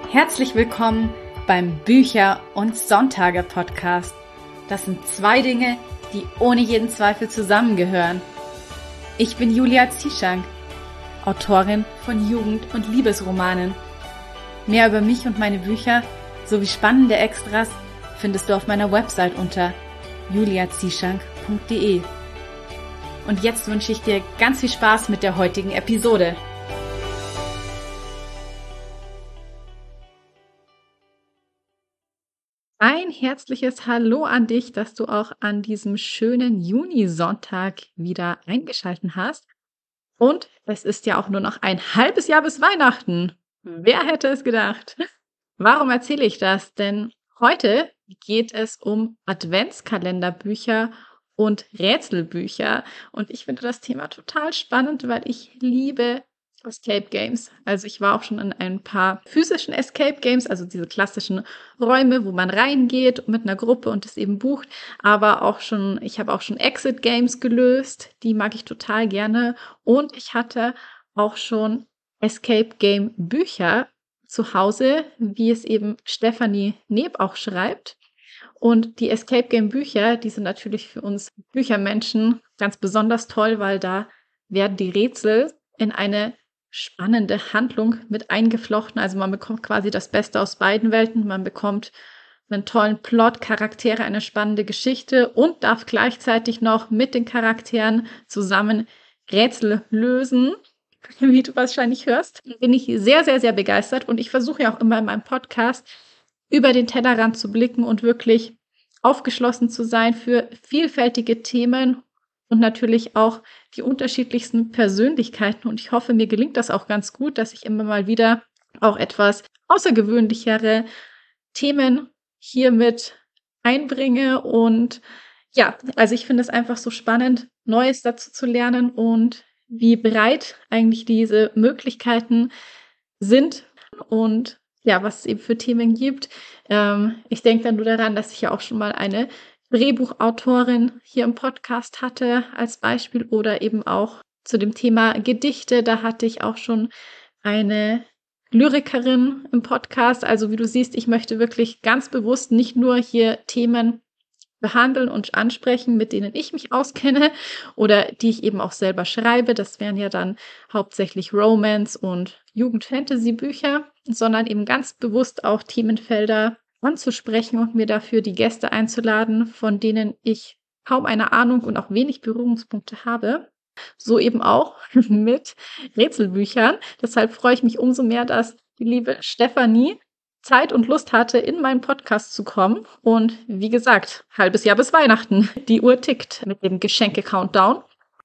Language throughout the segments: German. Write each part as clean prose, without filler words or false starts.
Herzlich willkommen beim Bücher- und Sonntage-Podcast. Das sind zwei Dinge, die ohne jeden Zweifel zusammengehören. Ich bin Julia Zieschank, Autorin von Jugend- und Liebesromanen. Mehr über mich und meine Bücher sowie spannende Extras findest du auf meiner Website unter juliazieschank.de. Und jetzt wünsche ich dir ganz viel Spaß mit der heutigen Episode. Ein herzliches Hallo an dich, dass du auch an diesem schönen Junisonntag wieder eingeschaltet hast. Und es ist ja auch nur noch ein halbes Jahr bis Weihnachten. Wer hätte es gedacht? Warum erzähle ich das? Denn heute geht es um Adventskalenderbücher und Rätselbücher. Und ich finde das Thema total spannend, weil ich liebe Escape Games. Also ich war auch schon in ein paar physischen Escape Games, also diese klassischen Räume, wo man reingeht mit einer Gruppe und es eben bucht. Aber ich habe auch schon Exit Games gelöst. Die mag ich total gerne. Und ich hatte auch schon Escape Game Bücher zu Hause, wie es eben Stefanie Neb auch schreibt. Und die Escape Game Bücher, die sind natürlich für uns Büchermenschen ganz besonders toll, weil da werden die Rätsel in eine spannende Handlung mit eingeflochten. Also man bekommt quasi das Beste aus beiden Welten. Man bekommt einen tollen Plot, Charaktere, eine spannende Geschichte und darf gleichzeitig noch mit den Charakteren zusammen Rätsel lösen. Wie du wahrscheinlich hörst, bin ich sehr, sehr, sehr begeistert. Und ich versuche ja auch immer in meinem Podcast über den Tellerrand zu blicken und wirklich aufgeschlossen zu sein für vielfältige Themen und natürlich auch die unterschiedlichsten Persönlichkeiten. Und ich hoffe, mir gelingt das auch ganz gut, dass ich immer mal wieder auch etwas außergewöhnlichere Themen hier mit einbringe. Und ja, also ich finde es einfach so spannend, Neues dazu zu lernen und wie breit eigentlich diese Möglichkeiten sind und ja, was es eben für Themen gibt. Ich denke dann nur daran, dass ich ja auch schon mal eine Drehbuchautorin hier im Podcast hatte als Beispiel oder eben auch zu dem Thema Gedichte. Da hatte ich auch schon eine Lyrikerin im Podcast. Also wie du siehst, ich möchte wirklich ganz bewusst nicht nur hier Themen behandeln und ansprechen, mit denen ich mich auskenne oder die ich eben auch selber schreibe. Das wären ja dann hauptsächlich Romance- und Jugend-Fantasy-Bücher, sondern eben ganz bewusst auch Themenfelder anzusprechen und mir dafür die Gäste einzuladen, von denen ich kaum eine Ahnung und auch wenig Berührungspunkte habe. So eben auch mit Rätselbüchern. Deshalb freue ich mich umso mehr, dass die liebe Stefanie Zeit und Lust hatte, in meinen Podcast zu kommen. Und wie gesagt, halbes Jahr bis Weihnachten. Die Uhr tickt mit dem Geschenke-Countdown.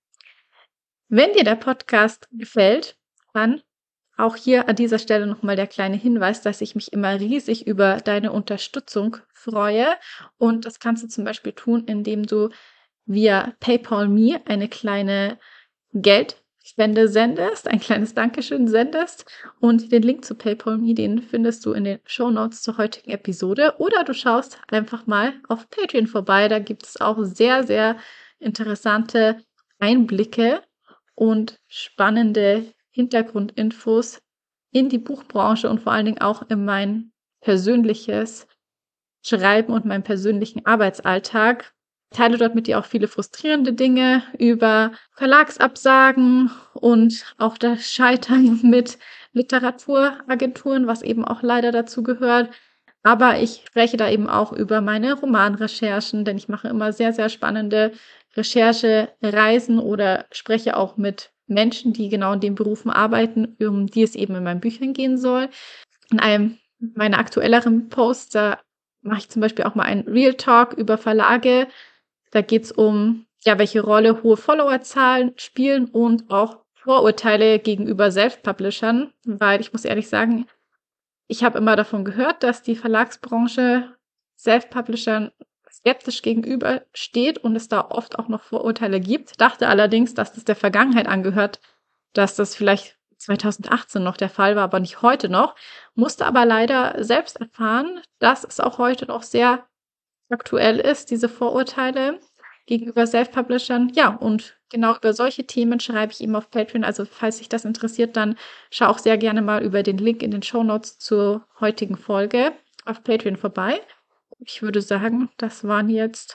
Wenn dir der Podcast gefällt, dann auch hier an dieser Stelle nochmal der kleine Hinweis, dass ich mich immer riesig über deine Unterstützung freue. Und das kannst du zum Beispiel tun, indem du via PayPal Me eine kleine Geldspende sendest, ein kleines Dankeschön sendest. Und den Link zu PayPal Me, den findest du in den Shownotes zur heutigen Episode. Oder du schaust einfach mal auf Patreon vorbei. Da gibt es auch sehr, sehr interessante Einblicke und spannende Hintergrundinfos in die Buchbranche und vor allen Dingen auch in mein persönliches Schreiben und meinen persönlichen Arbeitsalltag. Ich teile dort mit dir auch viele frustrierende Dinge über Verlagsabsagen und auch das Scheitern mit Literaturagenturen, was eben auch leider dazu gehört. Aber ich spreche da eben auch über meine Romanrecherchen, denn ich mache immer sehr, sehr spannende Recherchereisen oder spreche auch mit Menschen, die genau in den Berufen arbeiten, um die es eben in meinen Büchern gehen soll. In einem meiner aktuelleren Posts, da mache ich zum Beispiel auch mal einen Real Talk über Verlage. Da geht es um, ja, welche Rolle hohe Followerzahlen spielen und auch Vorurteile gegenüber Self-Publishern, weil ich muss ehrlich sagen, ich habe immer davon gehört, dass die Verlagsbranche Self-Publishern skeptisch gegenüber steht und es da oft auch noch Vorurteile gibt. Dachte allerdings, dass das der Vergangenheit angehört, dass das vielleicht 2018 noch der Fall war, aber nicht heute noch. Musste aber leider selbst erfahren, dass es auch heute noch sehr aktuell ist, diese Vorurteile gegenüber Self-Publishern. Ja, und genau über solche Themen schreibe ich eben auf Patreon. Also falls dich das interessiert, dann schau auch sehr gerne mal über den Link in den Shownotes zur heutigen Folge auf Patreon vorbei. Ich würde sagen, das waren jetzt.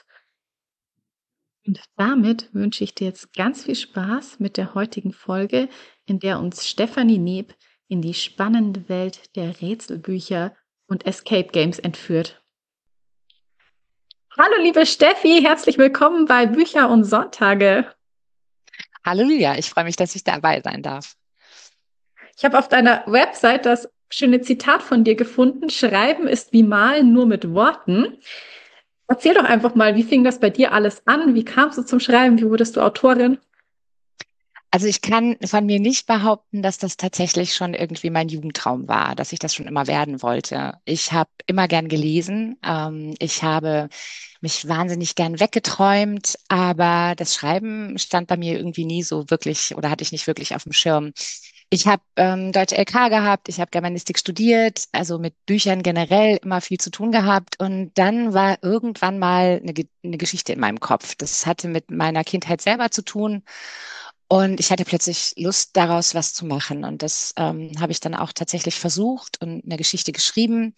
Und damit wünsche ich dir jetzt ganz viel Spaß mit der heutigen Folge, in der uns Stefanie Neeb in die spannende Welt der Rätselbücher und Escape Games entführt. Hallo liebe Steffi, herzlich willkommen bei Bücher und Sonntage. Halleluja, ich freue mich, dass ich dabei sein darf. Ich habe auf deiner Website das schöne Zitat von dir gefunden: Schreiben ist wie Malen, nur mit Worten. Erzähl doch einfach mal, wie fing das bei dir alles an? Wie kamst du zum Schreiben? Wie wurdest du Autorin? Also ich kann von mir nicht behaupten, dass das tatsächlich schon irgendwie mein Jugendtraum war, dass ich das schon immer werden wollte. Ich habe immer gern gelesen. Ich habe mich wahnsinnig gern weggeträumt, aber das Schreiben stand bei mir irgendwie nie so wirklich oder hatte ich nicht wirklich auf dem Schirm. Ich habe Deutsch LK gehabt, ich habe Germanistik studiert, also mit Büchern generell immer viel zu tun gehabt. Und dann war irgendwann mal eine Geschichte in meinem Kopf. Das hatte mit meiner Kindheit selber zu tun. Und ich hatte plötzlich Lust daraus was zu machen. Und das habe ich dann auch tatsächlich versucht und eine Geschichte geschrieben.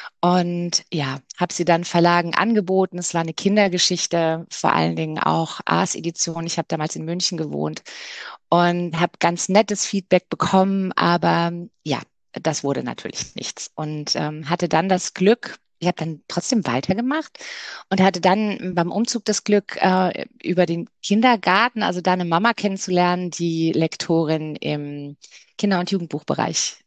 Und ja, habe sie dann Verlagen angeboten. Es war eine Kindergeschichte, vor allen Dingen auch Ars-Edition. Ich habe damals in München gewohnt und habe ganz nettes Feedback bekommen, aber ja, das wurde natürlich nichts. Und hatte dann das Glück, ich habe dann trotzdem weitergemacht und hatte dann beim Umzug das Glück, über den Kindergarten, also da eine Mama kennenzulernen, die Lektorin im Kinder- und Jugendbuchbereich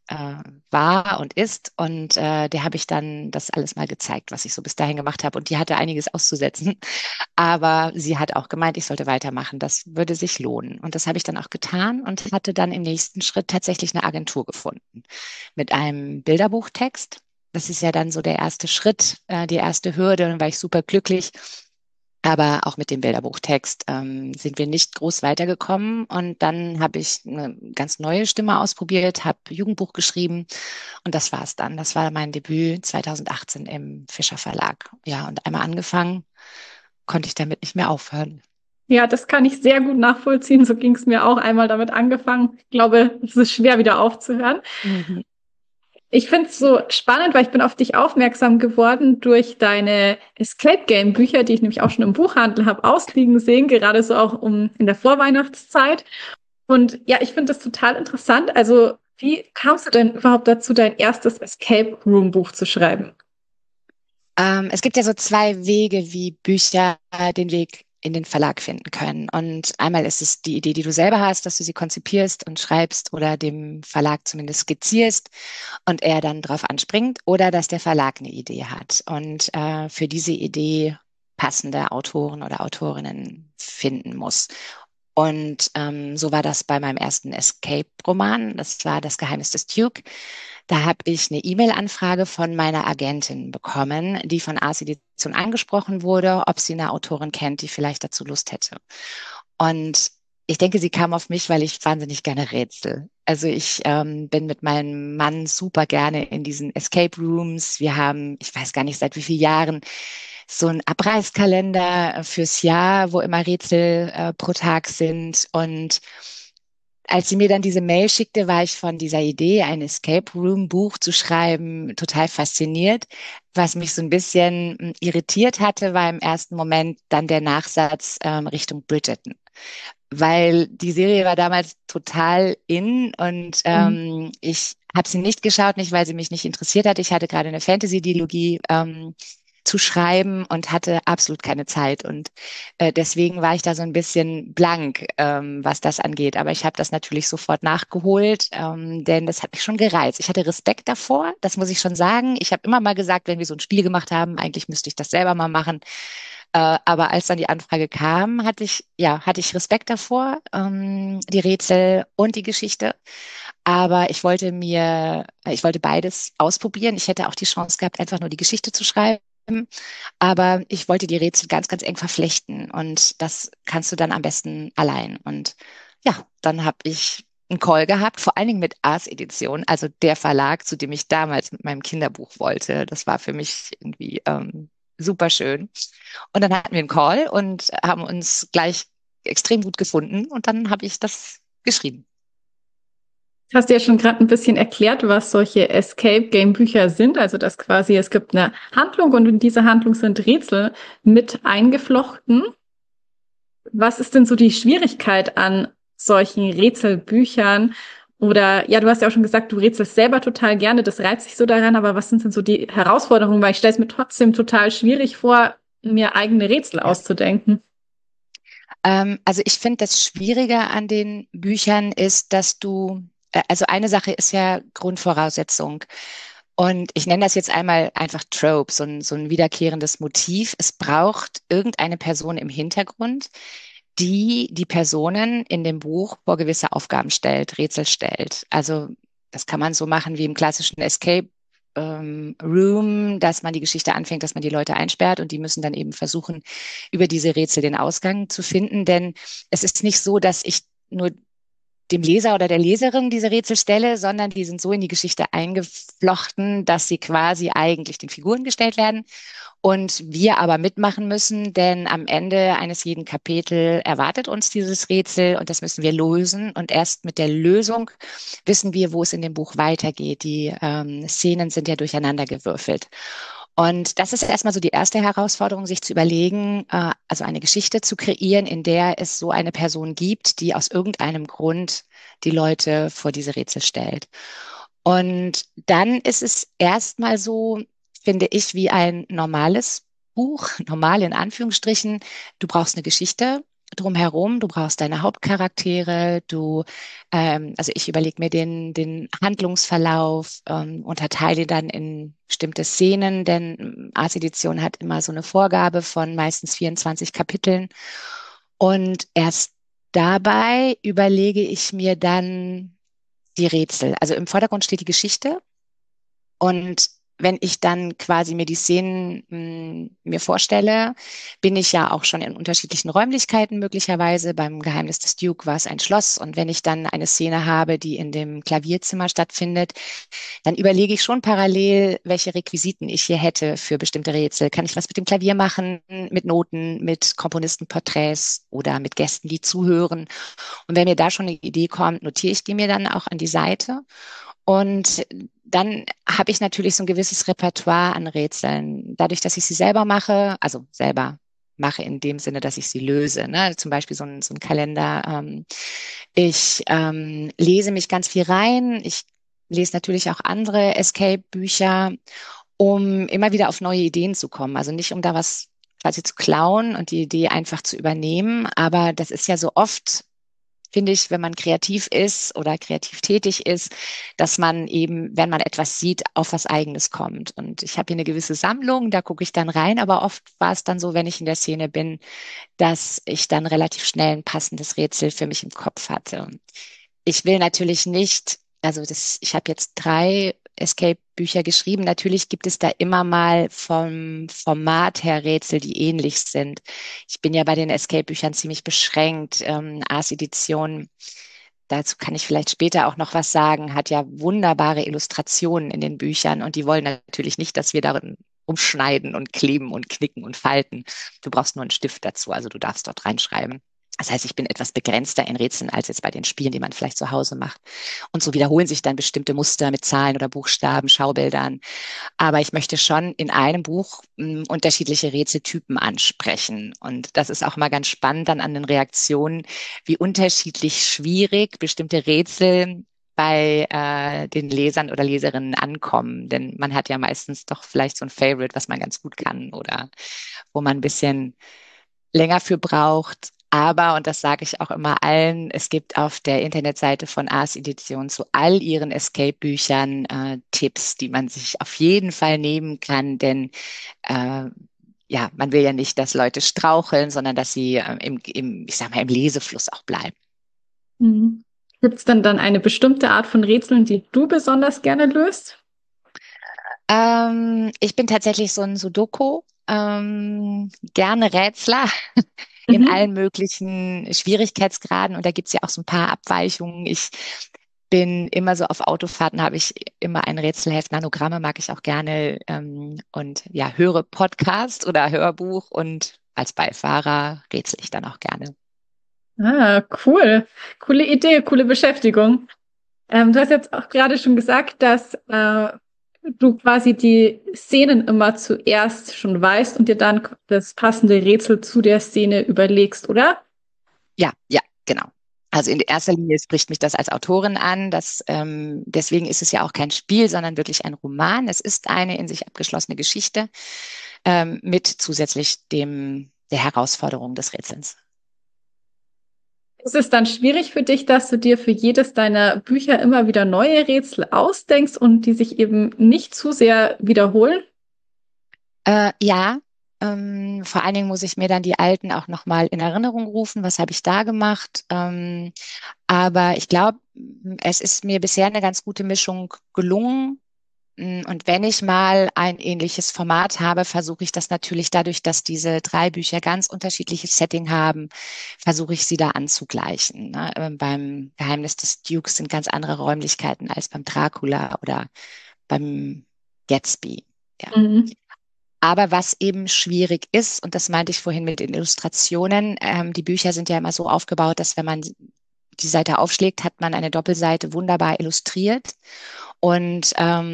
war und ist. Und der habe ich dann das alles mal gezeigt, was ich so bis dahin gemacht habe. Und die hatte einiges auszusetzen. Aber sie hat auch gemeint, ich sollte weitermachen. Das würde sich lohnen. Und das habe ich dann auch getan und hatte dann im nächsten Schritt tatsächlich eine Agentur gefunden mit einem Bilderbuchtext. Das ist ja dann so der erste Schritt, die erste Hürde. Und dann war ich super glücklich. Aber auch mit dem Bilderbuchtext sind wir nicht groß weitergekommen. Und dann habe ich eine ganz neue Stimme ausprobiert, habe Jugendbuch geschrieben und das war es dann. Das war mein Debüt 2018 im Fischer Verlag. Ja, und einmal angefangen, konnte ich damit nicht mehr aufhören. Ja, das kann ich sehr gut nachvollziehen. So ging es mir auch einmal damit angefangen. Ich glaube, es ist schwer wieder aufzuhören. Mhm. Ich finde es so spannend, weil ich bin auf dich aufmerksam geworden durch deine Escape Game Bücher, die ich nämlich auch schon im Buchhandel habe ausliegen sehen, gerade so auch in der Vorweihnachtszeit. Und ja, ich finde das total interessant. Also, wie kamst du denn überhaupt dazu, dein erstes Escape Room Buch zu schreiben? Es gibt ja so zwei Wege, wie Bücher den Weg in den Verlag finden können. Und einmal ist es die Idee, die du selber hast, dass du sie konzipierst und schreibst oder dem Verlag zumindest skizzierst und er dann drauf anspringt, oder dass der Verlag eine Idee hat und für diese Idee passende Autoren oder Autorinnen finden muss. Und so war das bei meinem ersten Escape-Roman. Das war Das Geheimnis des Duke. Da habe ich eine E-Mail-Anfrage von meiner Agentin bekommen, die von Ars Edition angesprochen wurde, ob sie eine Autorin kennt, die vielleicht dazu Lust hätte. Und ich denke, sie kam auf mich, weil ich wahnsinnig gerne rätsel. Also ich bin mit meinem Mann super gerne in diesen Escape Rooms. Wir haben, ich weiß gar nicht seit wie vielen Jahren, so einen Abreißkalender fürs Jahr, wo immer Rätsel pro Tag sind. Und als sie mir dann diese Mail schickte, war ich von dieser Idee, ein Escape Room Buch zu schreiben, total fasziniert. Was mich so ein bisschen irritiert hatte, war im ersten Moment dann der Nachsatz Richtung Bridgerton, weil die Serie war damals total in und Mhm. ich habe sie nicht geschaut, nicht weil sie mich nicht interessiert hat. Ich hatte gerade eine Fantasy-Dilogie zu schreiben und hatte absolut keine Zeit. Und deswegen war ich da so ein bisschen blank, was das angeht. Aber ich habe das natürlich sofort nachgeholt, denn das hat mich schon gereizt. Ich hatte Respekt davor, das muss ich schon sagen. Ich habe immer mal gesagt, wenn wir so ein Spiel gemacht haben, eigentlich müsste ich das selber mal machen. Aber als dann die Anfrage kam, hatte ich Respekt davor, die Rätsel und die Geschichte. Aber ich wollte beides ausprobieren. Ich hätte auch die Chance gehabt, einfach nur die Geschichte zu schreiben. Aber ich wollte die Rätsel ganz, ganz eng verflechten. Und das kannst du dann am besten allein. Und ja, dann habe ich einen Call gehabt, vor allen Dingen mit Ars Edition, also der Verlag, zu dem ich damals mit meinem Kinderbuch wollte. Das war für mich irgendwie super schön. Und dann hatten wir einen Call und haben uns gleich extrem gut gefunden und dann habe ich das geschrieben. Hast du ja schon gerade ein bisschen erklärt, was solche Escape Game Bücher sind. Also dass quasi es gibt eine Handlung und in diese Handlung sind Rätsel mit eingeflochten. Was ist denn so die Schwierigkeit an solchen Rätselbüchern? Oder ja, du hast ja auch schon gesagt, du rätselst selber total gerne, das reizt sich so daran, aber was sind denn so die Herausforderungen? Weil ich stelle es mir trotzdem total schwierig vor, mir eigene Rätsel Ja. auszudenken. Also ich finde, das Schwierige an den Büchern ist, dass also eine Sache ist ja Grundvoraussetzung. Und ich nenne das jetzt einmal einfach Trope, so ein wiederkehrendes Motiv. Es braucht irgendeine Person im Hintergrund, die die Personen in dem Buch vor gewisse Aufgaben stellt, Rätsel stellt. Also das kann man so machen wie im klassischen Escape Room, dass man die Geschichte anfängt, dass man die Leute einsperrt und die müssen dann eben versuchen, über diese Rätsel den Ausgang zu finden. Denn es ist nicht so, dass ich nur dem Leser oder der Leserin diese Rätsel stelle, sondern die sind so in die Geschichte eingeflochten, dass sie quasi eigentlich den Figuren gestellt werden und wir aber mitmachen müssen, denn am Ende eines jeden Kapitel erwartet uns dieses Rätsel und das müssen wir lösen. Und erst mit der Lösung wissen wir, wo es in dem Buch weitergeht. Die Szenen sind ja durcheinandergewürfelt. Und das ist erstmal so die erste Herausforderung, sich zu überlegen, also eine Geschichte zu kreieren, in der es so eine Person gibt, die aus irgendeinem Grund die Leute vor diese Rätsel stellt. Und dann ist es erstmal so, finde ich, wie ein normales Buch, normal in Anführungsstrichen. Du brauchst eine Geschichte drumherum, du brauchst deine Hauptcharaktere, also ich überlege mir den Handlungsverlauf, unterteile dann in bestimmte Szenen, denn Ars-Edition hat immer so eine Vorgabe von meistens 24 Kapiteln. Und erst dabei überlege ich mir dann die Rätsel. Also im Vordergrund steht die Geschichte und wenn ich dann quasi mir die Szenen mir vorstelle, bin ich ja auch schon in unterschiedlichen Räumlichkeiten möglicherweise. Beim Geheimnis des Duke war es ein Schloss. Und wenn ich dann eine Szene habe, die in dem Klavierzimmer stattfindet, dann überlege ich schon parallel, welche Requisiten ich hier hätte für bestimmte Rätsel. Kann ich was mit dem Klavier machen, mit Noten, mit Komponistenporträts oder mit Gästen, die zuhören? Und wenn mir da schon eine Idee kommt, notiere ich die mir dann auch an die Seite. Und dann habe ich natürlich so ein gewisses Repertoire an Rätseln. Dadurch, dass ich sie selber mache, also selber mache in dem Sinne, dass ich sie löse, ne? Zum Beispiel so ein Kalender. Ich lese mich ganz viel rein. Ich lese natürlich auch andere Escape-Bücher, um immer wieder auf neue Ideen zu kommen. Also nicht, um da was quasi zu klauen und die Idee einfach zu übernehmen, aber das ist ja so oft, finde ich, wenn man kreativ ist oder kreativ tätig ist, dass man eben, wenn man etwas sieht, auf was Eigenes kommt. Und ich habe hier eine gewisse Sammlung, da gucke ich dann rein, aber oft war es dann so, wenn ich in der Szene bin, dass ich dann relativ schnell ein passendes Rätsel für mich im Kopf hatte. Ich will natürlich nicht, ich habe jetzt 3 Escape-Bücher geschrieben. Natürlich gibt es da immer mal vom Format her Rätsel, die ähnlich sind. Ich bin ja bei den Escape-Büchern ziemlich beschränkt. Ars-Edition, dazu kann ich vielleicht später auch noch was sagen, hat ja wunderbare Illustrationen in den Büchern und die wollen natürlich nicht, dass wir darin umschneiden und kleben und knicken und falten. Du brauchst nur einen Stift dazu, also du darfst dort reinschreiben. Das heißt, ich bin etwas begrenzter in Rätseln als jetzt bei den Spielen, die man vielleicht zu Hause macht. Und so wiederholen sich dann bestimmte Muster mit Zahlen oder Buchstaben, Schaubildern. Aber ich möchte schon in einem Buch unterschiedliche Rätseltypen ansprechen. Und das ist auch mal ganz spannend dann an den Reaktionen, wie unterschiedlich schwierig bestimmte Rätsel bei den Lesern oder Leserinnen ankommen. Denn man hat ja meistens doch vielleicht so ein Favorite, was man ganz gut kann oder wo man ein bisschen länger für braucht. Aber, und das sage ich auch immer allen, es gibt auf der Internetseite von Ars Edition zu all ihren Escape-Büchern Tipps, die man sich auf jeden Fall nehmen kann, denn äh, ja, man will ja nicht, dass Leute straucheln, sondern dass sie ich sag mal, im Lesefluss auch bleiben. Mhm. Gibt es denn dann eine bestimmte Art von Rätseln, die du besonders gerne löst? Ich bin tatsächlich so ein Sudoku, gerne Rätsler in Mhm. allen möglichen Schwierigkeitsgraden und da gibt's ja auch so ein paar Abweichungen. Ich bin immer so auf Autofahrten, habe ich immer ein Rätselheft. Nanogramme mag ich auch gerne und ja, höre Podcast oder Hörbuch und als Beifahrer rätsel ich dann auch gerne. Ah, cool. Coole Idee, coole Beschäftigung. Du hast jetzt auch gerade schon gesagt, dass du quasi die Szenen immer zuerst schon weißt und dir dann das passende Rätsel zu der Szene überlegst, oder? Ja, ja, genau. Also in erster Linie spricht mich das als Autorin an. Deswegen ist es ja auch kein Spiel, sondern wirklich ein Roman. Es ist eine in sich abgeschlossene Geschichte mit zusätzlich der Herausforderung des Rätsels. Ist es dann schwierig für dich, dass du dir für jedes deiner Bücher immer wieder neue Rätsel ausdenkst und die sich eben nicht zu sehr wiederholen? Ja, vor allen Dingen muss ich mir dann die alten auch nochmal in Erinnerung rufen. Was habe ich da gemacht? Aber ich glaube, es ist mir bisher eine ganz gute Mischung gelungen. Und wenn ich mal ein ähnliches Format habe, versuche ich das natürlich dadurch, dass diese drei Bücher ganz unterschiedliches Setting haben, versuche ich sie da anzugleichen. Ne? Beim Geheimnis des Dukes sind ganz andere Räumlichkeiten als beim Dracula oder beim Gatsby. Ja. Mhm. Aber was eben schwierig ist, und das meinte ich vorhin mit den Illustrationen, die Bücher sind ja immer so aufgebaut, dass wenn man die Seite aufschlägt, hat man eine Doppelseite wunderbar illustriert. Und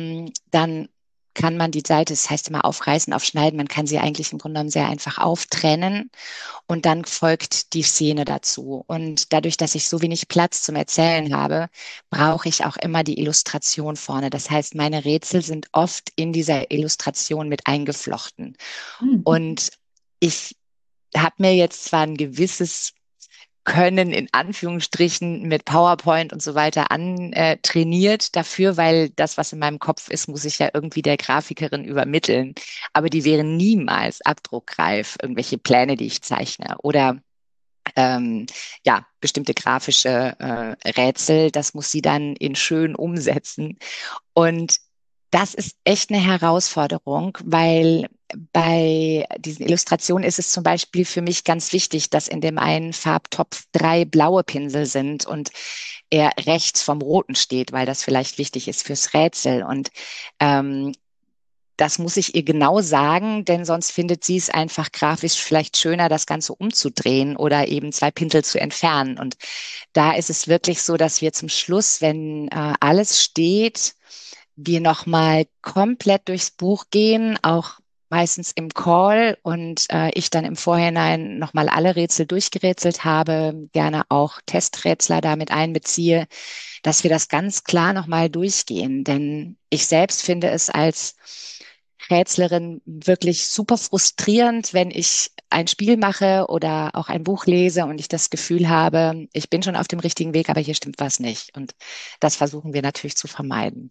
dann kann man die Seite, das heißt immer aufreißen, aufschneiden, man kann sie eigentlich im Grunde genommen sehr einfach auftrennen und dann folgt die Szene dazu. Und dadurch, dass ich so wenig Platz zum Erzählen habe, brauche ich auch immer die Illustration vorne. Das heißt, meine Rätsel sind oft in dieser Illustration mit eingeflochten. Mhm. Und ich habe mir jetzt zwar ein gewisses Können in Anführungsstrichen mit PowerPoint und so weiter antrainiert dafür, weil das, was in meinem Kopf ist, muss ich ja irgendwie der Grafikerin übermitteln. Aber die wären niemals abdruckreif, irgendwelche Pläne, die ich zeichne oder ähm, ja, bestimmte grafische Rätsel. Das muss sie dann in schön umsetzen. Und das ist echt eine Herausforderung, weil bei diesen Illustrationen ist es zum Beispiel für mich ganz wichtig, dass in dem einen Farbtopf drei blaue Pinsel sind und er rechts vom roten steht, weil das vielleicht wichtig ist fürs Rätsel. Und ähm, das muss ich ihr genau sagen, denn sonst findet sie es einfach grafisch vielleicht schöner, das Ganze umzudrehen oder eben zwei Pinsel zu entfernen. Und da ist es wirklich so, dass wir zum Schluss, wenn alles steht, wir nochmal komplett durchs Buch gehen, auch meistens im Call und ich dann im Vorhinein nochmal alle Rätsel durchgerätselt habe, gerne auch Testrätsler damit einbeziehe, dass wir das ganz klar nochmal durchgehen. Denn ich selbst finde es als Rätslerin wirklich super frustrierend, wenn ich ein Spiel mache oder auch ein Buch lese und ich das Gefühl habe, ich bin schon auf dem richtigen Weg, aber hier stimmt was nicht. Und das versuchen wir natürlich zu vermeiden.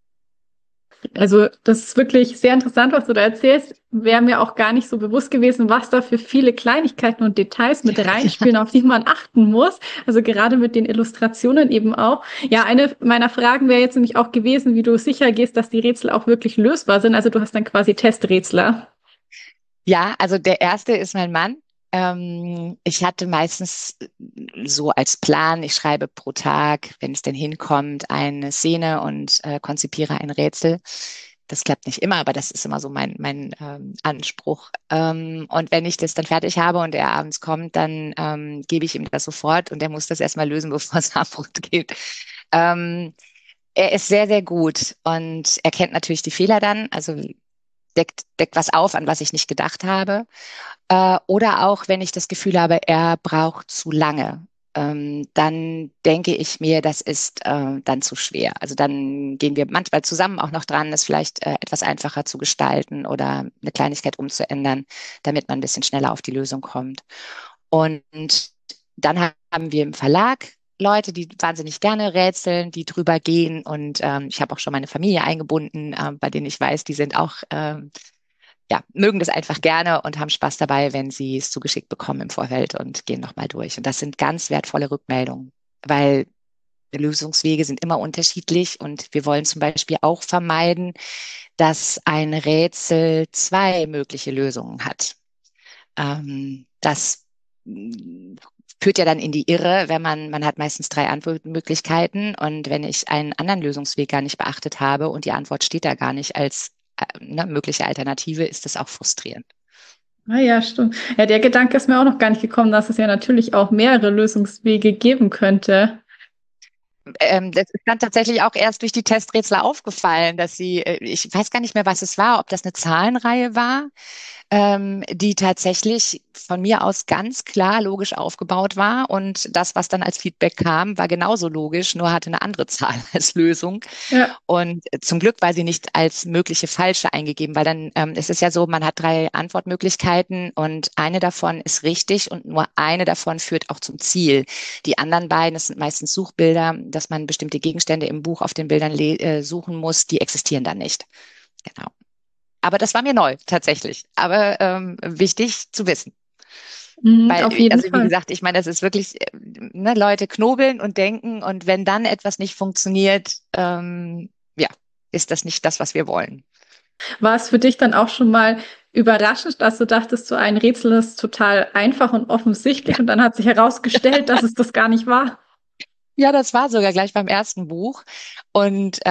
Also, das ist wirklich sehr interessant, was du da erzählst. Wäre mir auch gar nicht so bewusst gewesen, was da für viele Kleinigkeiten und Details mit reinspielen, auf die man achten muss. Also gerade mit den Illustrationen eben auch. Ja, eine meiner Fragen wäre jetzt nämlich auch gewesen, wie du sicher gehst, dass die Rätsel auch wirklich lösbar sind. Also du hast dann quasi Testrätsler. Ja, also der erste ist mein Mann. Ich hatte meistens so als Plan, ich schreibe pro Tag, wenn es denn hinkommt, eine Szene und konzipiere ein Rätsel. Das klappt nicht immer, aber das ist immer so mein Anspruch. Und wenn ich das dann fertig habe und er abends kommt, dann gebe ich ihm das sofort und er muss das erstmal lösen, bevor es Abendbrot geht. Ähm, Er ist sehr, sehr gut und er kennt natürlich die Fehler dann, also deckt was auf, an was ich nicht gedacht habe. Oder auch, wenn ich das Gefühl habe, er braucht zu lange, dann denke ich mir, das ist dann zu schwer. Also dann gehen wir manchmal zusammen auch noch dran, es vielleicht etwas einfacher zu gestalten oder eine Kleinigkeit umzuändern, damit man ein bisschen schneller auf die Lösung kommt. Und dann haben wir im Verlag Leute, die wahnsinnig gerne rätseln, die drüber gehen. Und ich habe auch schon meine Familie eingebunden, bei denen ich weiß, die sind auch ja, mögen das einfach gerne und haben Spaß dabei, wenn sie es zugeschickt bekommen im Vorfeld und gehen nochmal durch. Und das sind ganz wertvolle Rückmeldungen, weil Lösungswege sind immer unterschiedlich und wir wollen zum Beispiel auch vermeiden, dass ein Rätsel zwei mögliche Lösungen hat. Das führt ja dann in die Irre, wenn man hat meistens drei Antwortmöglichkeiten und wenn ich einen anderen Lösungsweg gar nicht beachtet habe und die Antwort steht da gar nicht als ne, mögliche Alternative, ist das auch frustrierend. Ah ja, stimmt. Ja, der Gedanke ist mir auch noch gar nicht gekommen, dass es ja natürlich auch mehrere Lösungswege geben könnte. Das ist dann tatsächlich auch erst durch die Testrätsel aufgefallen, dass ich weiß gar nicht mehr, was es war, ob das eine Zahlenreihe war, die tatsächlich von mir aus ganz klar logisch aufgebaut war. Und das, was dann als Feedback kam, war genauso logisch, nur hatte eine andere Zahl als Lösung. Ja. Und zum Glück war sie nicht als mögliche falsche eingegeben, weil dann es ist ja so, man hat drei Antwortmöglichkeiten und eine davon ist richtig und nur eine davon führt auch zum Ziel. Die anderen beiden, das sind meistens Suchbilder, dass man bestimmte Gegenstände im Buch auf den Bildern suchen muss, die existieren dann nicht. Genau. Aber das war mir neu, tatsächlich. Aber wichtig zu wissen. Mhm, Weil, auf jeden also wie Fall. gesagt, ich meine, das ist wirklich, ne, Leute knobeln und denken und wenn dann etwas nicht funktioniert, ja, ist das nicht das, was wir wollen. War es für dich dann auch schon mal überraschend, dass du dachtest, so ein Rätsel ist total einfach und Ja, offensichtlich und dann hat sich herausgestellt, dass es das gar nicht war? ja, das war sogar gleich beim ersten Buch. Und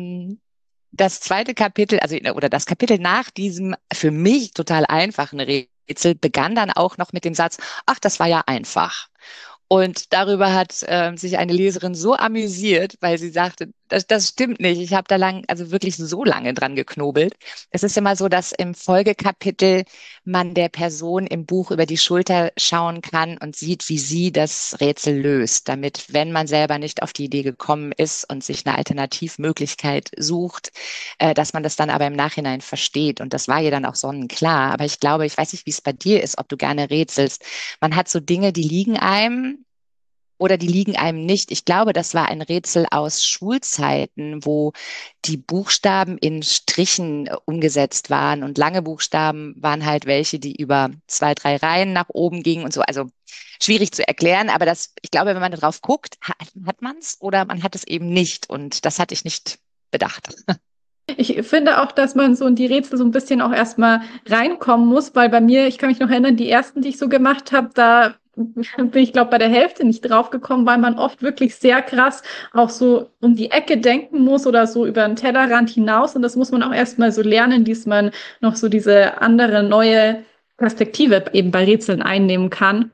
das zweite Kapitel, also oder das Kapitel nach diesem für mich total einfachen Rätsel begann dann auch noch mit dem Satz, ach, das war ja einfach. Und darüber hat sich eine Leserin so amüsiert, weil sie sagte, das stimmt nicht. Ich habe da lang, also wirklich so lange dran geknobelt. Es ist immer so, dass im Folgekapitel man der Person im Buch über die Schulter schauen kann und sieht, wie sie das Rätsel löst, damit, wenn man selber nicht auf die Idee gekommen ist und sich eine Alternativmöglichkeit sucht, dass man das dann aber im Nachhinein versteht. Und das war ihr dann auch sonnenklar. Aber ich glaube, ich weiß nicht, wie es bei dir ist, ob du gerne rätselst. Man hat so Dinge, die liegen einem oder die liegen einem nicht. Ich glaube, das war ein Rätsel aus Schulzeiten, wo die Buchstaben in Strichen umgesetzt waren und lange Buchstaben waren halt welche, die über zwei, drei Reihen nach oben gingen und so. Also schwierig zu erklären, aber das, ich glaube, wenn man darauf guckt, hat man es oder man hat es eben nicht. Und das hatte ich nicht bedacht. Ich finde auch, dass man so in die Rätsel so ein bisschen auch erstmal reinkommen muss, weil bei mir, ich kann mich noch erinnern, die ersten, die ich so gemacht habe, da bin ich, glaube bei der Hälfte nicht drauf gekommen, weil man oft wirklich sehr krass auch so um die Ecke denken muss oder so über den Tellerrand hinaus. Und das muss man auch erstmal so lernen, dass man noch so diese andere neue Perspektive eben bei Rätseln einnehmen kann.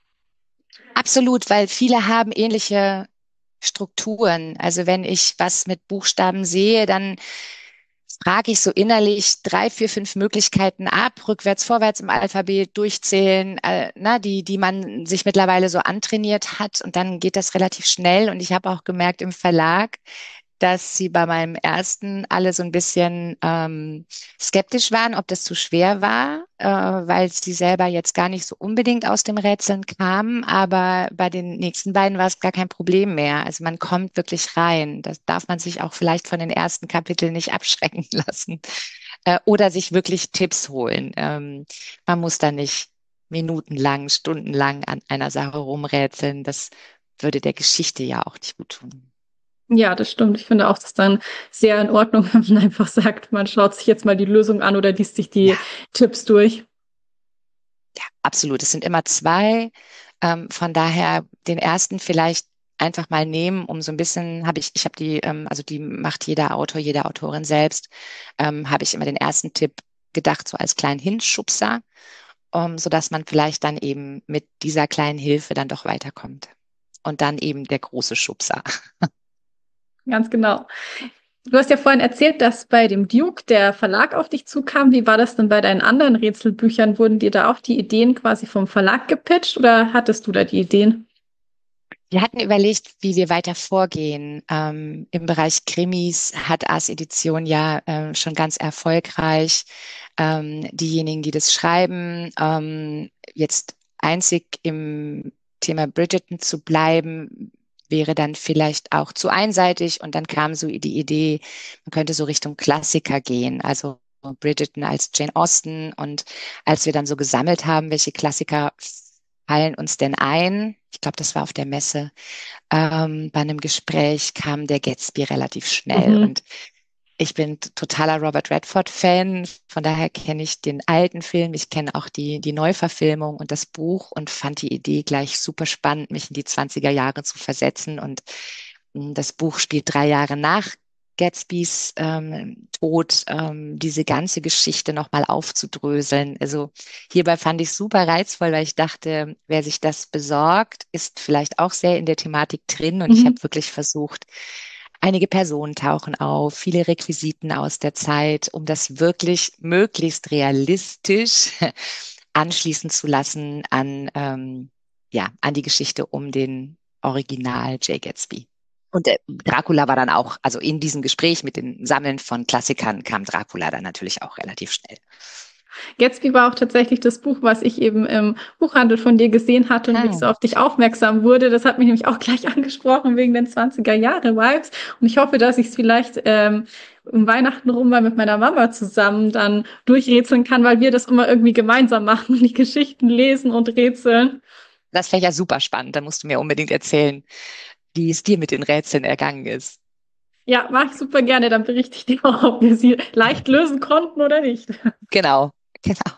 Absolut, weil viele haben ähnliche Strukturen. Also wenn ich was mit Buchstaben sehe, dann frage ich so innerlich drei, vier, fünf Möglichkeiten ab, rückwärts, vorwärts im Alphabet durchzählen, die man sich mittlerweile so antrainiert hat. Und dann geht das relativ schnell. Und ich habe auch gemerkt im Verlag, dass sie bei meinem ersten alle so ein bisschen skeptisch waren, ob das zu schwer war, weil sie selber jetzt gar nicht so unbedingt aus dem Rätseln kamen. Aber bei den nächsten beiden war es gar kein Problem mehr. Also man kommt wirklich rein. Das darf man sich auch vielleicht von den ersten Kapiteln nicht abschrecken lassen. Oder sich wirklich Tipps holen. Man muss da nicht minutenlang, stundenlang an einer Sache rumrätseln. Das würde der Geschichte ja auch nicht gut tun. Ja, das stimmt. Ich finde auch, das ist dann sehr in Ordnung, wenn man einfach sagt, man schaut sich jetzt mal die Lösung an oder liest sich die Ja, Tipps durch. absolut. Es sind immer zwei. Von daher den ersten vielleicht einfach mal nehmen, um so ein bisschen, ich habe die, also die macht jeder Autor, jede Autorin selbst, habe ich immer den ersten Tipp gedacht, so als kleinen Hinschubser, sodass man vielleicht dann eben mit dieser kleinen Hilfe dann doch weiterkommt. Und dann eben der große Schubser. Ganz genau. Du hast ja vorhin erzählt, dass bei dem Duke der Verlag auf dich zukam. Wie war das denn bei deinen anderen Rätselbüchern? Wurden dir da auch die Ideen quasi vom Verlag gepitcht oder hattest du da die Ideen? Wir hatten überlegt, wie wir weiter vorgehen. Im Bereich Krimis hat Ars Edition ja schon ganz erfolgreich diejenigen, die das schreiben, jetzt einzig im Thema Bridgerton zu bleiben, wäre dann vielleicht auch zu einseitig. Und dann kam so die Idee, man könnte so Richtung Klassiker gehen. Also Bridgerton als Jane Austen. Und als wir dann so gesammelt haben, welche Klassiker fallen uns denn ein? Ich glaube, das war auf der Messe. Bei einem Gespräch kam der Gatsby relativ schnell. Mhm. Und ich bin totaler Robert Redford-Fan. Von daher kenne ich den alten Film. Ich kenne auch die Neuverfilmung und das Buch und fand die Idee gleich super spannend, mich in die 20er Jahre zu versetzen. Und das Buch spielt 3 Jahre nach Gatsbys Tod, diese ganze Geschichte nochmal aufzudröseln. Also hierbei fand ich super reizvoll, weil ich dachte, wer sich das besorgt, ist vielleicht auch sehr in der Thematik drin. Und ich Mhm. habe wirklich versucht, einige Personen tauchen auf, viele Requisiten aus der Zeit, um das wirklich möglichst realistisch anschließen zu lassen an, ja, an die Geschichte um den Original Jay Gatsby. Und Dracula war dann auch, also in diesem Gespräch mit dem Sammeln von Klassikern kam Dracula dann natürlich auch relativ schnell. Gatsby war auch tatsächlich das Buch, was ich eben im Buchhandel von dir gesehen hatte und wie ich Ah, so auf dich aufmerksam wurde. Das hat mich nämlich auch gleich angesprochen wegen den 20er-Jahre-Vibes. Und ich hoffe, dass ich es vielleicht um Weihnachten rum mal mit meiner Mama zusammen dann durchrätseln kann, weil wir das immer irgendwie gemeinsam machen und die Geschichten lesen und rätseln. das wäre ja super spannend. Da musst du mir unbedingt erzählen, wie es dir mit den Rätseln ergangen ist. Ja, mache ich super gerne. Dann berichte ich dir auch, ob wir sie leicht lösen konnten oder nicht. Genau, genau.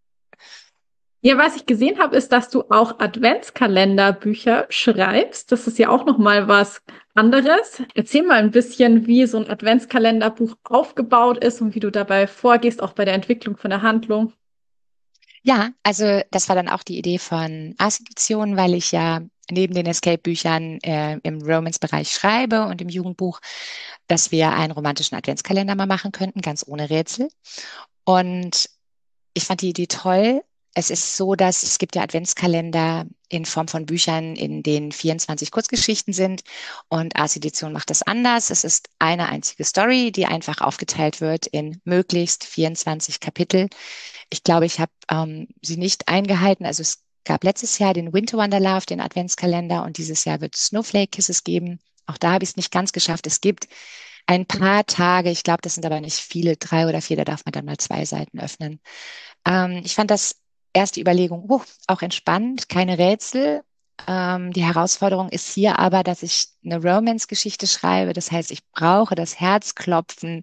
Ja, was ich gesehen habe, ist, dass du auch Adventskalenderbücher schreibst. Das ist ja auch noch mal was anderes. Erzähl mal ein bisschen, wie so ein Adventskalenderbuch aufgebaut ist und wie du dabei vorgehst, auch bei der Entwicklung von der Handlung. Ja, also das war dann auch die Idee von Ars-Edition, weil ich ja neben den Escape-Büchern im Romance-Bereich schreibe und im Jugendbuch, dass wir einen romantischen Adventskalender mal machen könnten, ganz ohne Rätsel. Und ich fand die Idee toll. Es ist so, dass es gibt ja Adventskalender in Form von Büchern, in denen 24 Kurzgeschichten sind. Und Ars Edition macht das anders. Es ist eine einzige Story, die einfach aufgeteilt wird in möglichst 24 Kapitel. Ich glaube, ich habe sie nicht eingehalten. Also es gab letztes Jahr den Winter Wonderlove, den Adventskalender, und dieses Jahr wird Snowflake Kisses geben. Auch da habe ich es nicht ganz geschafft. Es gibt ein paar Tage, ich glaube, das sind aber nicht viele, 3 oder 4, da darf man dann mal 2 Seiten öffnen. Ich fand das erste Überlegung, auch entspannt, keine Rätsel. Die Herausforderung ist hier aber, dass ich eine Romance-Geschichte schreibe. Das heißt, ich brauche das Herzklopfen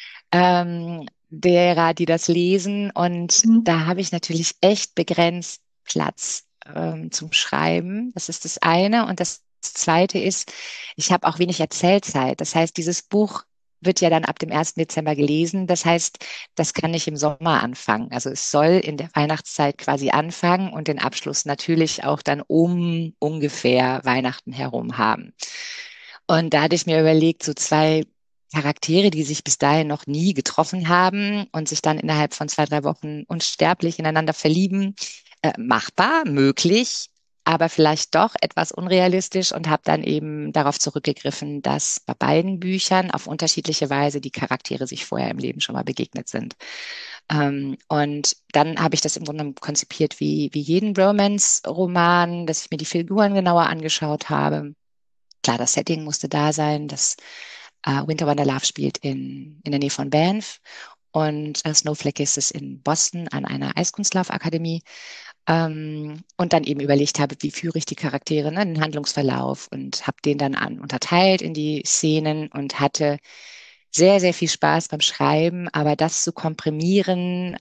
derer, die das lesen. Und Mhm. da habe ich natürlich echt begrenzt Platz zum Schreiben. Das ist das eine. Und das zweite ist, ich habe auch wenig Erzählzeit. Das heißt, dieses Buch wird ja dann ab dem 1. Dezember gelesen. Das heißt, das kann nicht im Sommer anfangen. Also es soll in der Weihnachtszeit quasi anfangen und den Abschluss natürlich auch dann um ungefähr Weihnachten herum haben. Und da hatte ich mir überlegt, so 2 Charaktere, die sich bis dahin noch nie getroffen haben und sich dann innerhalb von 2, 3 Wochen unsterblich ineinander verlieben, machbar, möglich, aber vielleicht doch etwas unrealistisch, und habe dann eben darauf zurückgegriffen, dass bei beiden Büchern auf unterschiedliche Weise die Charaktere sich vorher im Leben schon mal begegnet sind. Und dann habe ich das im Grunde konzipiert wie jeden Romance-Roman, dass ich mir die Figuren genauer angeschaut habe. Klar, das Setting musste da sein. Das Winter Wonderlove spielt in der Nähe von Banff, und Snowflake ist es in Boston an einer Eiskunstlaufakademie. Und dann eben überlegt habe, wie führe ich die Charaktere, ne, den Handlungsverlauf, und habe den dann unterteilt in die Szenen und hatte sehr, sehr viel Spaß beim Schreiben, aber das zu komprimieren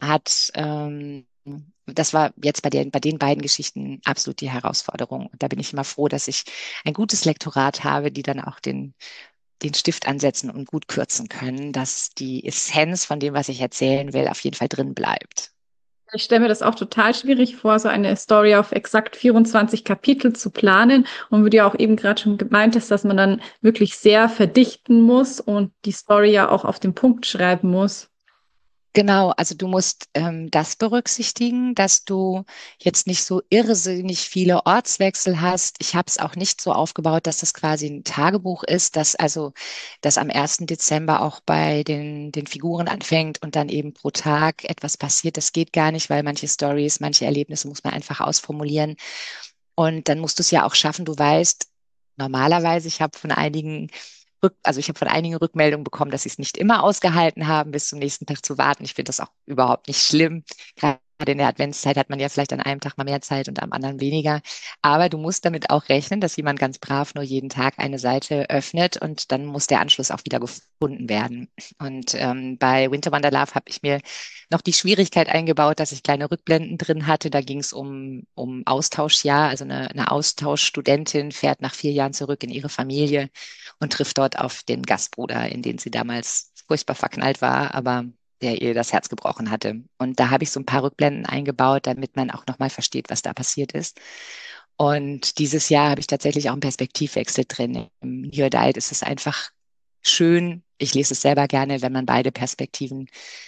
das war jetzt bei den beiden Geschichten absolut die Herausforderung. Und da bin ich immer froh, dass ich ein gutes Lektorat habe, die dann auch den Stift ansetzen und gut kürzen können, dass die Essenz von dem, was ich erzählen will, auf jeden Fall drin bleibt. Ich stelle mir das auch total schwierig vor, so eine Story auf exakt 24 Kapitel zu planen. Und wie du ja auch eben gerade schon gemeint hast, dass man dann wirklich sehr verdichten muss und die Story ja auch auf den Punkt schreiben muss. Genau, also du musst das berücksichtigen, dass du jetzt nicht so irrsinnig viele Ortswechsel hast. Ich habe es auch nicht so aufgebaut, dass das quasi ein Tagebuch ist, dass am 1. Dezember auch bei den Figuren anfängt und dann eben pro Tag etwas passiert. Das geht gar nicht, weil manche Stories, manche Erlebnisse muss man einfach ausformulieren. Und dann musst du es ja auch schaffen. Du weißt, normalerweise, ich habe von einigen Rückmeldungen bekommen, dass sie es nicht immer ausgehalten haben, bis zum nächsten Tag zu warten. Ich finde das auch überhaupt nicht schlimm. Gerade in der Adventszeit hat man ja vielleicht an einem Tag mal mehr Zeit und am anderen weniger. Aber du musst damit auch rechnen, dass jemand ganz brav nur jeden Tag eine Seite öffnet und dann muss der Anschluss auch wieder gefunden werden. Und bei Winter Wonder Love habe ich mir noch die Schwierigkeit eingebaut, dass ich kleine Rückblenden drin hatte. Da ging es um Austauschjahr. Also eine Austauschstudentin fährt nach 4 Jahren zurück in ihre Familie und trifft dort auf den Gastbruder, in den sie damals furchtbar verknallt war, aber der ihr das Herz gebrochen hatte. Und da habe ich so ein paar Rückblenden eingebaut, damit man auch nochmal versteht, was da passiert ist. Und dieses Jahr habe ich tatsächlich auch einen Perspektivwechsel drin. Im New Adult ist es einfach schön. Ich lese es selber gerne, wenn man beide Perspektiven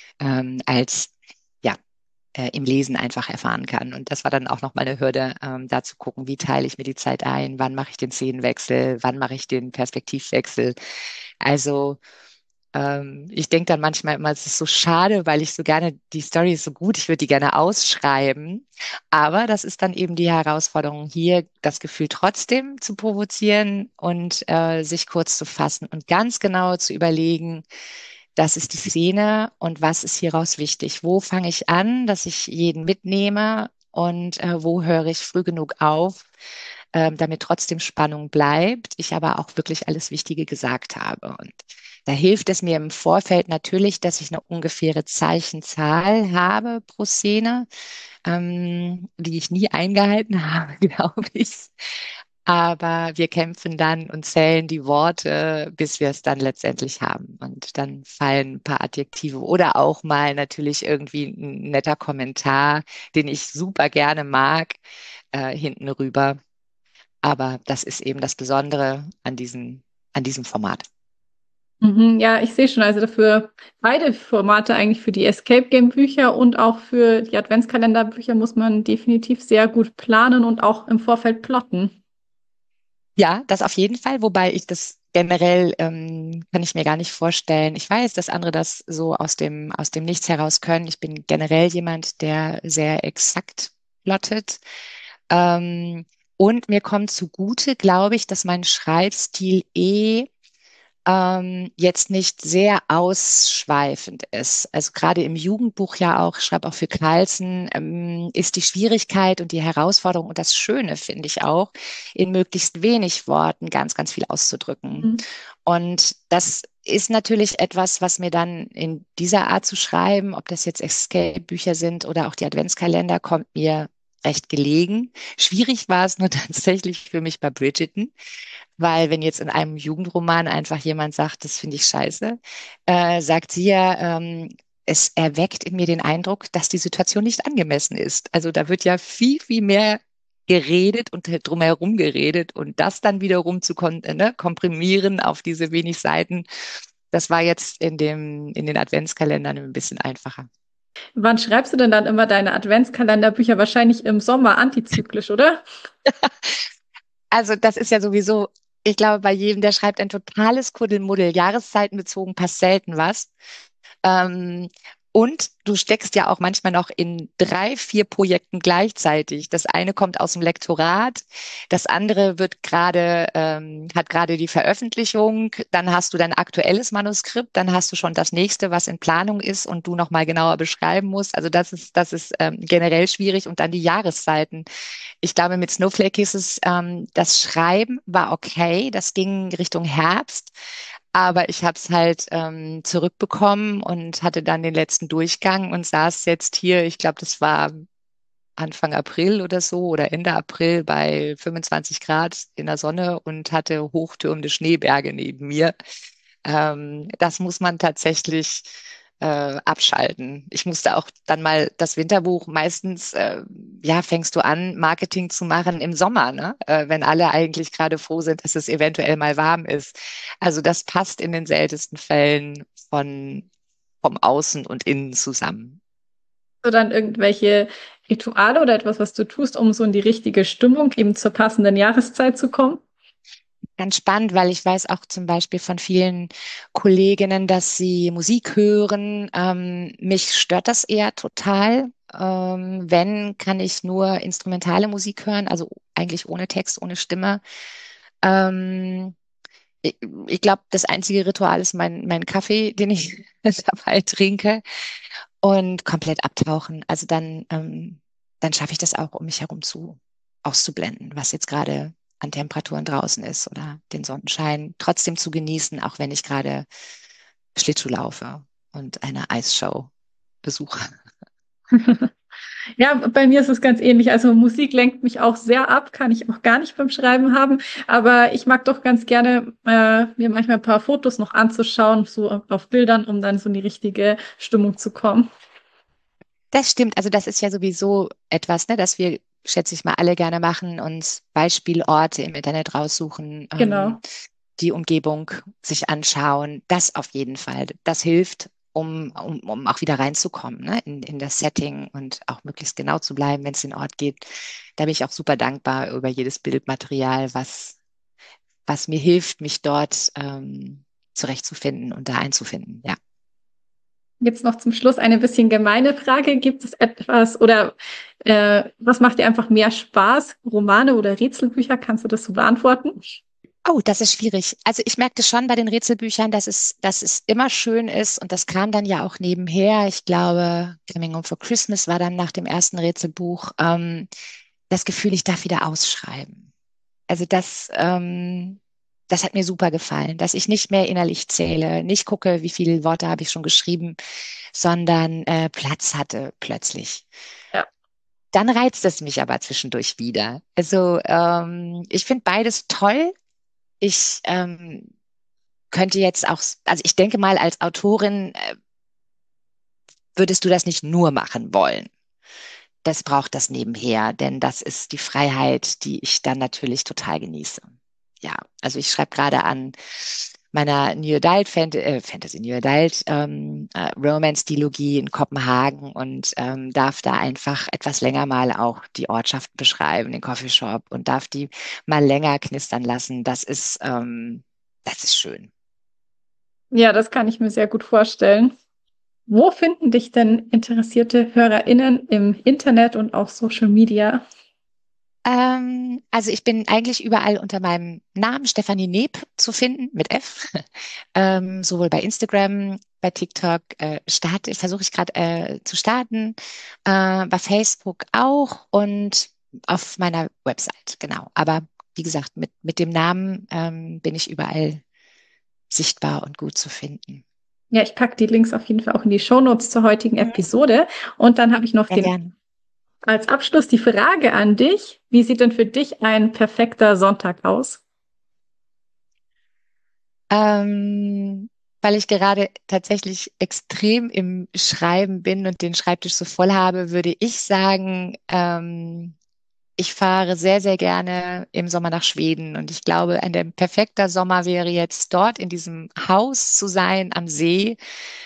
als ja im Lesen einfach erfahren kann. Und das war dann auch nochmal eine Hürde, da zu gucken, wie teile ich mir die Zeit ein, wann mache ich den Szenenwechsel, wann mache ich den Perspektivwechsel. Also ich denke dann manchmal immer, es ist so schade, weil ich so gerne, die Story ist so gut, ich würde die gerne ausschreiben. Aber das ist dann eben die Herausforderung hier, das Gefühl trotzdem zu provozieren und sich kurz zu fassen und ganz genau zu überlegen, das ist die Szene und was ist hieraus wichtig? Wo fange ich an, dass ich jeden mitnehme und wo höre ich früh genug auf, damit trotzdem Spannung bleibt, ich aber auch wirklich alles Wichtige gesagt habe. Und da hilft es mir im Vorfeld natürlich, dass ich eine ungefähre Zeichenzahl habe pro Szene, die ich nie eingehalten habe, glaube ich. Aber wir kämpfen dann und zählen die Worte, bis wir es dann letztendlich haben. Und dann fallen ein paar Adjektive oder auch mal natürlich irgendwie ein netter Kommentar, den ich super gerne mag, hinten rüber. Aber das ist eben das Besondere an diesem Format. Mhm, ja, ich sehe schon, also dafür beide Formate eigentlich für die Escape Game Bücher und auch für die Adventskalenderbücher muss man definitiv sehr gut planen und auch im Vorfeld plotten. Ja, das auf jeden Fall, wobei ich das generell kann ich mir gar nicht vorstellen. Ich weiß, dass andere das so aus dem Nichts heraus können. Ich bin generell jemand, der sehr exakt plottet. Ähm, und mir kommt zugute, glaube ich, dass mein Schreibstil jetzt nicht sehr ausschweifend ist. Also gerade im Jugendbuch ja auch, ich schreibe auch für Carlsen, ist die Schwierigkeit und die Herausforderung und das Schöne finde ich auch, in möglichst wenig Worten ganz, ganz viel auszudrücken. Mhm. Und das ist natürlich etwas, was mir dann in dieser Art zu schreiben, ob das jetzt Escape-Bücher sind oder auch die Adventskalender, kommt mir recht gelegen. Schwierig war es nur tatsächlich für mich bei Bridgerton, weil wenn jetzt in einem Jugendroman einfach jemand sagt, das finde ich scheiße, sagt sie ja, es erweckt in mir den Eindruck, dass die Situation nicht angemessen ist. Also da wird ja viel, viel mehr geredet und drumherum geredet und das dann wiederum zu ne, komprimieren auf diese wenig Seiten, das war jetzt in den Adventskalendern ein bisschen einfacher. Wann schreibst du denn dann immer deine Adventskalenderbücher? Wahrscheinlich im Sommer antizyklisch, oder? Also das ist ja sowieso, ich glaube, bei jedem, der schreibt ein totales Kuddelmuddel. Jahreszeitenbezogen passt selten was. Ähm, und du steckst ja auch manchmal noch in 3, 4 Projekten gleichzeitig. Das eine kommt aus dem Lektorat, das andere hat gerade die Veröffentlichung, dann hast du dein aktuelles Manuskript, dann hast du schon das nächste, was in Planung ist und du noch mal genauer beschreiben musst. Also das ist generell schwierig und dann die Jahreszeiten. Ich glaube, mit Snowflake ist es, das Schreiben war okay, das ging Richtung Herbst. Aber ich habe es halt zurückbekommen und hatte dann den letzten Durchgang und saß jetzt hier, ich glaube, das war Anfang April oder so oder Ende April bei 25 Grad in der Sonne und hatte hochtürmende Schneeberge neben mir. Das muss man tatsächlich abschalten. Ich musste auch dann mal das Winterbuch meistens, ja, fängst du an, Marketing zu machen im Sommer, ne? Wenn alle eigentlich gerade froh sind, dass es eventuell mal warm ist. Also das passt in den seltensten Fällen vom Außen und Innen zusammen. So dann irgendwelche Rituale oder etwas, was du tust, um so in die richtige Stimmung eben zur passenden Jahreszeit zu kommen? Ganz spannend, weil ich weiß auch zum Beispiel von vielen Kolleginnen, dass sie Musik hören. Mich stört das eher total. Wenn, kann ich nur instrumentale Musik hören, also eigentlich ohne Text, ohne Stimme. Ähm, ich ich glaube, das einzige Ritual ist mein Kaffee, den ich dabei trinke. und komplett abtauchen. Also dann schaffe ich das auch, um mich herum auszublenden, was jetzt gerade an Temperaturen draußen ist oder den Sonnenschein trotzdem zu genießen, auch wenn ich gerade Schlittschuh laufe und eine Eisshow besuche. Ja, bei mir ist es ganz ähnlich. Also Musik lenkt mich auch sehr ab, kann ich auch gar nicht beim Schreiben haben. Aber ich mag doch ganz gerne, mir manchmal ein paar Fotos noch anzuschauen, so auf Bildern, um dann so in die richtige Stimmung zu kommen. Das stimmt. Also das ist ja sowieso etwas, ne, das wir, schätze ich mal, alle gerne machen, uns Beispielorte im Internet raussuchen, Genau. die Umgebung sich anschauen. Das auf jeden Fall. Das hilft, um auch wieder reinzukommen, ne, in das Setting und auch möglichst genau zu bleiben, wenn es den Ort gibt. Da bin ich auch super dankbar über jedes Bildmaterial, was mir hilft, mich dort zurechtzufinden und da einzufinden. Ja. Jetzt noch zum Schluss eine bisschen gemeine Frage. Gibt es etwas oder was macht dir einfach mehr Spaß? Romane oder Rätselbücher? Kannst du das so beantworten? Oh, das ist schwierig. Also ich merkte schon bei den Rätselbüchern, dass es immer schön ist und das kam dann ja auch nebenher. Ich glaube, Coming Home for Christmas war dann nach dem ersten Rätselbuch das Gefühl, ich darf wieder ausschreiben. Also das hat mir super gefallen, dass ich nicht mehr innerlich zähle, nicht gucke, wie viele Worte habe ich schon geschrieben, sondern Platz hatte plötzlich. Ja. Dann reizt es mich aber zwischendurch wieder. Also ich finde beides toll. Ich könnte jetzt auch, also ich denke mal, als Autorin würdest du das nicht nur machen wollen. Das braucht das nebenher, denn das ist die Freiheit, die ich dann natürlich total genieße. Ja, also ich schreibe gerade an meiner New Adult Fantasy New Adult Romance-Dilogie in Kopenhagen und darf da einfach etwas länger mal auch die Ortschaften beschreiben, den Coffeeshop und darf die mal länger knistern lassen. Das ist schön. Ja, das kann ich mir sehr gut vorstellen. Wo finden dich denn interessierte HörerInnen im Internet und auf Social Media? Also ich bin eigentlich überall unter meinem Namen Stefanie Neep zu finden mit F. Sowohl bei Instagram, bei TikTok versuche ich gerade zu starten, bei Facebook auch und auf meiner Website, genau. Aber wie gesagt, mit dem Namen bin ich überall sichtbar und gut zu finden. Ja, ich packe die Links auf jeden Fall auch in die Shownotes zur heutigen Mhm. Episode. Und dann habe ich noch Sehr gern. als Abschluss die Frage an dich. Wie sieht denn für dich ein perfekter Sonntag aus? Weil ich gerade tatsächlich extrem im Schreiben bin und den Schreibtisch so voll habe, würde ich sagen, ich fahre sehr, sehr gerne im Sommer nach Schweden. Und ich glaube, ein perfekter Sommer wäre jetzt dort in diesem Haus zu sein, am See,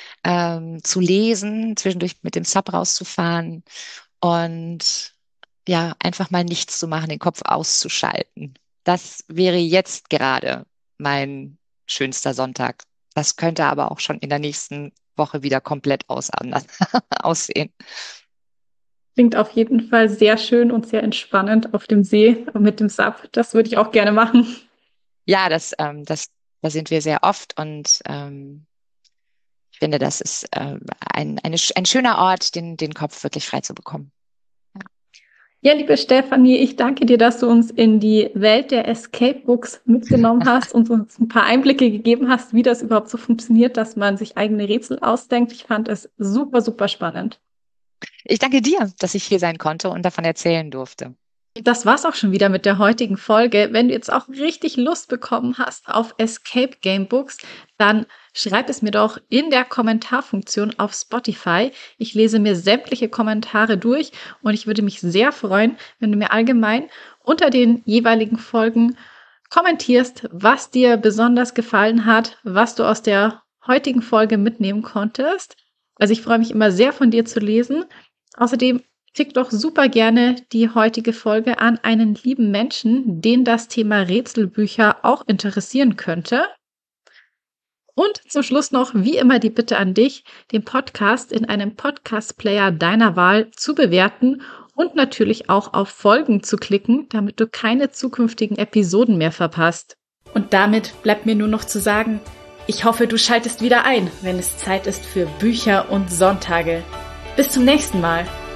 zu lesen, zwischendurch mit dem Sub rauszufahren und ja, einfach mal nichts zu machen, den Kopf auszuschalten. Das wäre jetzt gerade mein schönster Sonntag. Das könnte aber auch schon in der nächsten Woche wieder komplett anders aussehen. Klingt auf jeden Fall sehr schön und sehr entspannend auf dem See mit dem SUP. Das würde ich auch gerne machen. Ja, da sind wir sehr oft und ich finde, das ist ein schöner Ort, den Kopf wirklich frei zu bekommen. Ja, liebe Stefanie, ich danke dir, dass du uns in die Welt der Escape Books mitgenommen hast und uns ein paar Einblicke gegeben hast, wie das überhaupt so funktioniert, dass man sich eigene Rätsel ausdenkt. Ich fand es super, super spannend. Ich danke dir, dass ich hier sein konnte und davon erzählen durfte. Das war's auch schon wieder mit der heutigen Folge. Wenn du jetzt auch richtig Lust bekommen hast auf Escape Game Books, dann schreib es mir doch in der Kommentarfunktion auf Spotify. Ich lese mir sämtliche Kommentare durch und ich würde mich sehr freuen, wenn du mir allgemein unter den jeweiligen Folgen kommentierst, was dir besonders gefallen hat, was du aus der heutigen Folge mitnehmen konntest. Also ich freue mich immer sehr von dir zu lesen. Außerdem schick doch super gerne die heutige Folge an einen lieben Menschen, den das Thema Rätselbücher auch interessieren könnte. Und zum Schluss noch, wie immer, die Bitte an dich, den Podcast in einem Podcast-Player deiner Wahl zu bewerten und natürlich auch auf Folgen zu klicken, damit du keine zukünftigen Episoden mehr verpasst. Und damit bleibt mir nur noch zu sagen, ich hoffe, du schaltest wieder ein, wenn es Zeit ist für Bücher und Sonntage. Bis zum nächsten Mal.